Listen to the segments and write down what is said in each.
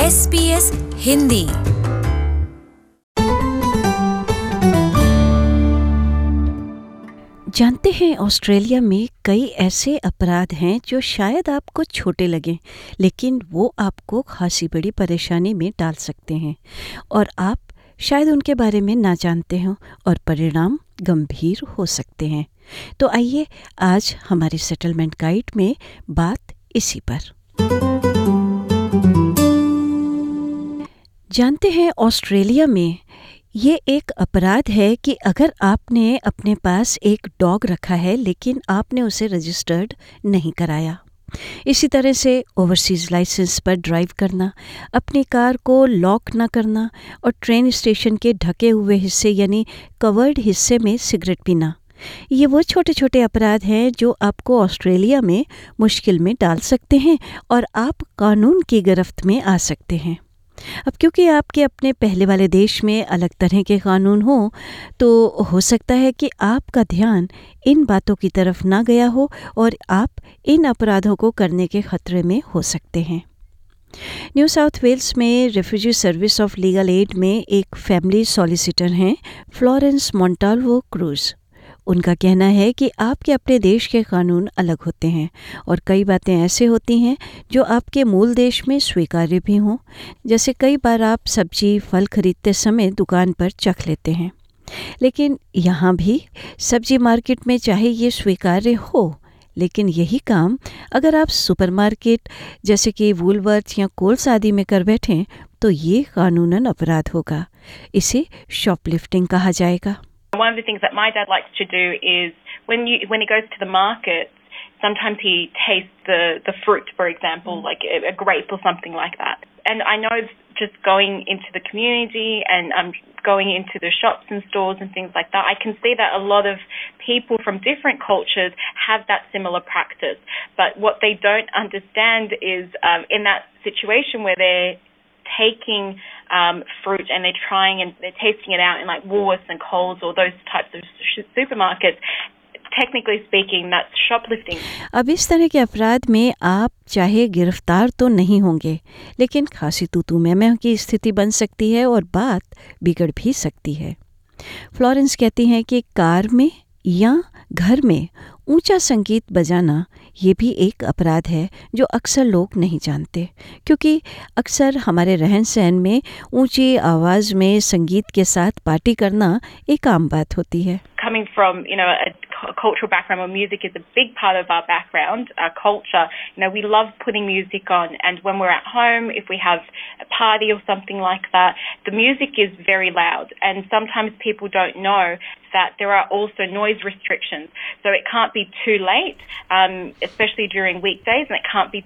SBS Hindi. जानते हैं, Australia में कई ऐसे अपराध हैं जो शायद आपको छोटे लगें, लेकिन वो आपको खासी बड़ी परेशानी में डाल सकते हैं और आप शायद उनके बारे में ना जानते हों और परिणाम गंभीर हो सकते हैं। तो आइए आज हमारी सेटलमेंट गाइड में बात इसी पर। जानते हैं, ऑस्ट्रेलिया में ये एक अपराध है कि अगर आपने अपने पास एक डॉग रखा है लेकिन आपने उसे रजिस्टर्ड नहीं कराया। इसी तरह से ओवरसीज़ लाइसेंस पर ड्राइव करना, अपनी कार को लॉक न करना और ट्रेन स्टेशन के ढके हुए हिस्से यानी कवर्ड हिस्से में सिगरेट पीना, ये वो छोटे छोटे अपराध हैं जो आपको ऑस्ट्रेलिया में मुश्किल में डाल सकते हैं और आप कानून की गिरफ्त में आ सकते हैं। अब क्योंकि आपके अपने पहले वाले देश में अलग तरह के कानून हों, तो हो सकता है कि आपका ध्यान इन बातों की तरफ ना गया हो और आप इन अपराधों को करने के खतरे में हो सकते हैं। न्यू साउथ वेल्स में refugee service of legal aid में एक फैमिली सॉलिसिटर हैं, फ्लोरेंस मोंटाल्वो क्रूज। उनका कहना है कि आपके अपने देश के कानून अलग होते हैं और कई बातें ऐसे होती हैं जो आपके मूल देश में स्वीकार्य भी हों, जैसे कई बार आप सब्जी फल खरीदते समय दुकान पर चख लेते हैं, लेकिन यहाँ भी सब्जी मार्केट में चाहे ये स्वीकार्य हो, लेकिन यही काम अगर आप सुपरमार्केट जैसे कि वूलवर्थ या कोल्स आदि में कर बैठें तो ये कानूनन अपराध होगा। इसे शॉपलिफ्टिंग कहा जाएगा। One of the things that my dad likes to do is when he goes to the market, sometimes he tastes the fruit, for example, like a grape or something like that. And I know just going into the community and going into the shops and stores and things like that, I can see that a lot of people from different cultures have that similar practice. But what they don't understand is in that situation where they're taking fruit and they're trying and they're tasting it out in like Woolworths and Coles or those types of supermarkets, technically speaking, that's shoplifting. अब इस तरह के अपराध में आप चाहे गिरफ्तार तो नहीं होंगे, लेकिन खासी तू मैं की स्थिति बन सकती है और बात बिगड़ भी सकती है। फ्लोरेंस कहती हैं कि कार में या घर में ऊंचा संगीत बजाना ये भी एक अपराध है जो अक्सर लोग नहीं जानते, क्योंकि अक्सर हमारे रहन सहन में ऊंची आवाज़ में संगीत के साथ पार्टी करना एक आम बात होती है। Coming from, a cultural background where music is a big part of our background, our culture, we love putting music on, and when we're at home, if we have a party or something like that, the music is very loud, and sometimes people don't know that there are also noise restrictions, so it can't be too late, especially during weekdays, and it can't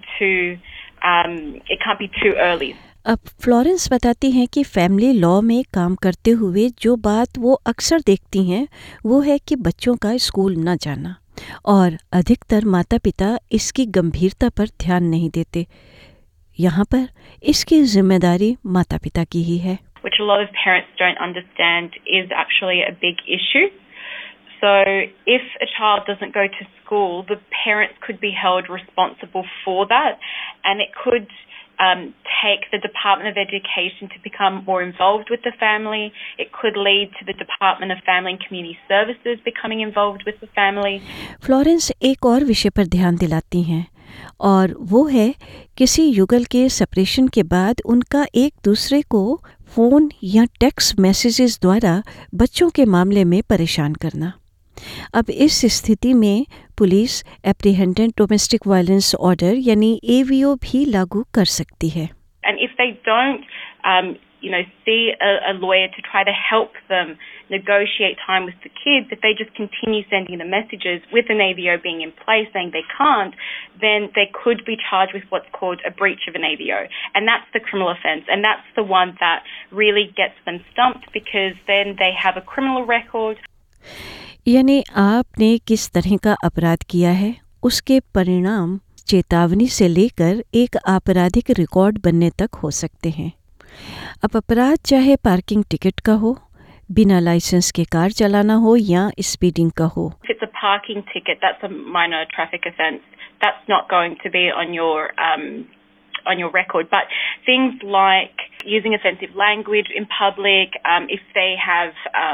be too early. अब Florence बताती हैं कि family law में काम करते हुए जो बात वो अक्सर देखती हैं वो है कि बच्चों का स्कूल न जाना, और अधिकतर माता पिता इसकी गंभीरता पर ध्यान नहीं देते। यहाँ पर इसकी जिम्मेदारी माता पिता की ही है। Which a lot of parents don't understand is actually a big issue. So if a child doesn't go to school, the parents could be held responsible for that, and it could take the Department of Education to become more involved with the family. It could lead to the Department of Family and Community Services becoming involved with the family. Florence एक और विषय पर ध्यान दिलाती हैं, और वो है किसी युगल के सेपरेशन के बाद उनका एक दूसरे को फ़ोन या टेक्स्ट मैसेजेस द्वारा बच्चों के मामले में परेशान करना। अब इस स्थिति में police apprehended domestic violence order यानी AVO भी लागू कर सकती है। And if they don't, see a lawyer to try to help them negotiate time with the kids, if they just continue sending the messages with an AVO being in place saying they can't, then they could be charged with what's called a breach of an AVO. And that's the criminal offence. And that's the one that really gets them stumped because then they have a criminal record. यानी आपने किस तरह का अपराध किया है, उसके परिणाम चेतावनी से लेकर एक आपराधिक रिकॉर्ड बनने तक हो सकते हैं। अब अपराध चाहे पार्किंग टिकट का हो, बिना लाइसेंस के कार चलाना हो या स्पीडिंग का हो। If it's a parking ticket, that's a minor traffic offence. That's not going to be on your on your record. But things like using offensive language in public, if they have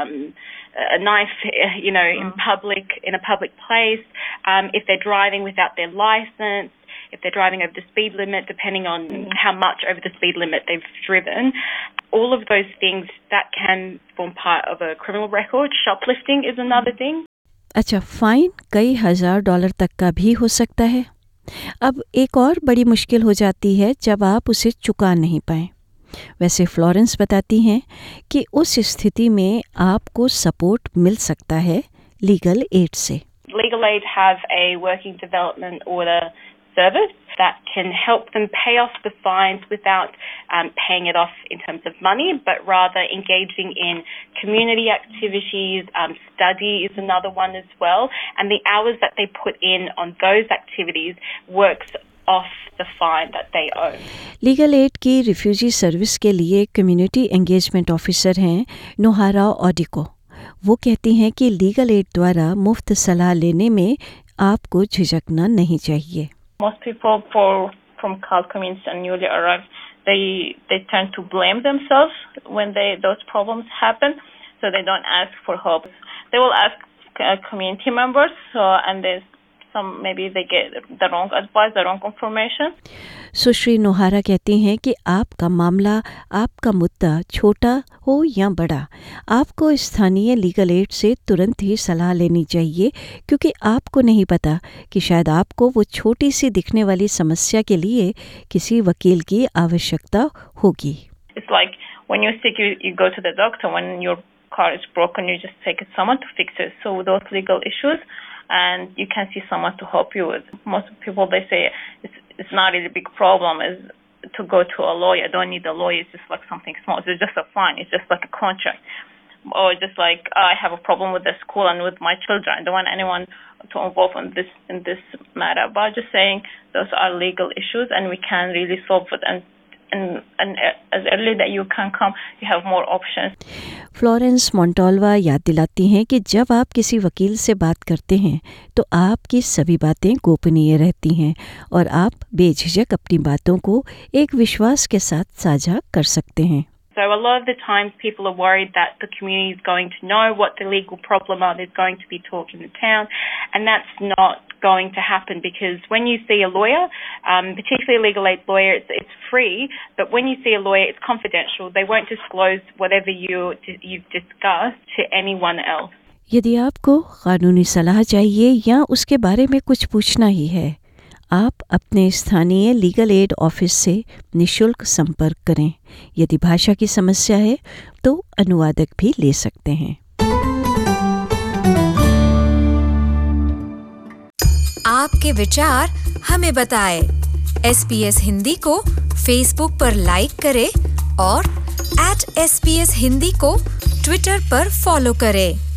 a knife, in public, in a public place, if they're driving without their license, if they're driving over the speed limit, depending on how much over the speed limit they've driven. All of those things that can form part of a criminal record. Shoplifting is another thing. अच्छा, fine कई $1,000 तक का भी हो सकता है। अब एक और बड़ी मुश्किल हो जाती है जब आप उसे चुका नहीं पाएं। वैसे फ्लोरेंस बताती हैं कि उस स्थिति में आपको सपोर्ट मिल सकता है लीगल एड से। Legal Aid have a working development order service that can help them pay off the fines without paying it off in terms of money, but rather engaging in community activities. Study is another one as well, and the hours that they put in on those activities works off the fine that they owe. Legal aid की refugee service के लिए community engagement officer हैं नोहारा ओडिको। वो कहती हैं कि legal aid द्वारा मुफ्त सलाह लेने में आपको झिझकना नहीं चाहिए। Most people from CALD communities and newly arrived, they tend to blame themselves when those problems happen, so they don't ask for help. They will ask community members, and there's maybe they get the wrong advice, the wrong information. सुश्री नोहारा कहती हैं कि आपका मामला, आपका मुद्दा छोटा हो या बड़ा, आपको स्थानीय लीगल एड से तुरंत ही सलाह लेनी चाहिए, क्योंकि आपको नहीं पता कि शायद आपको वो छोटी सी दिखने वाली समस्या के लिए किसी वकील की आवश्यकता होगी। It's like when you're sick, you go to the doctor. When your car is broken, you just take someone to fix it. So those legal issues, and you can see someone to help you with. Most people, they say it's not really a big problem is to go to a lawyer. Don't need a lawyer. It's just like something small. It's just a fine. It's just like a contract. Or just like I have a problem with the school and with my children. I don't want anyone to involve in this matter. But just saying those are legal issues and we can really solve it. And as early that you can come, you have more options. Florence Montalvo याद दिलाती हैं कि जब आप किसी वकील से बात करते हैं तो आपकी सभी बातें गोपनीय रहती हैं और आप बेझिझक अपनी बातों को एक विश्वास के साथ साझा कर सकते हैं। So a lot of the times people are worried that the community is going to know what the legal problem are. There's going to be talk in the town, and that's not going to happen because when you see a lawyer, particularly a legal aid lawyer, it's free, but when you see a lawyer, it's confidential. They won't disclose whatever you've discussed to anyone else. यदि आपको कानूनी सलाह चाहिए या उसके बारे में कुछ पूछना ही है, आप अपने स्थानीय लीगल एड ऑफिस से निशुल्क संपर्क करें। यदि भाषा की समस्या है तो अनुवादक भी ले सकते हैं। आपके विचार हमें बताएं। SBS हिंदी को फेसबुक पर लाइक करें और @SBS हिंदी को ट्विटर पर फॉलो करें।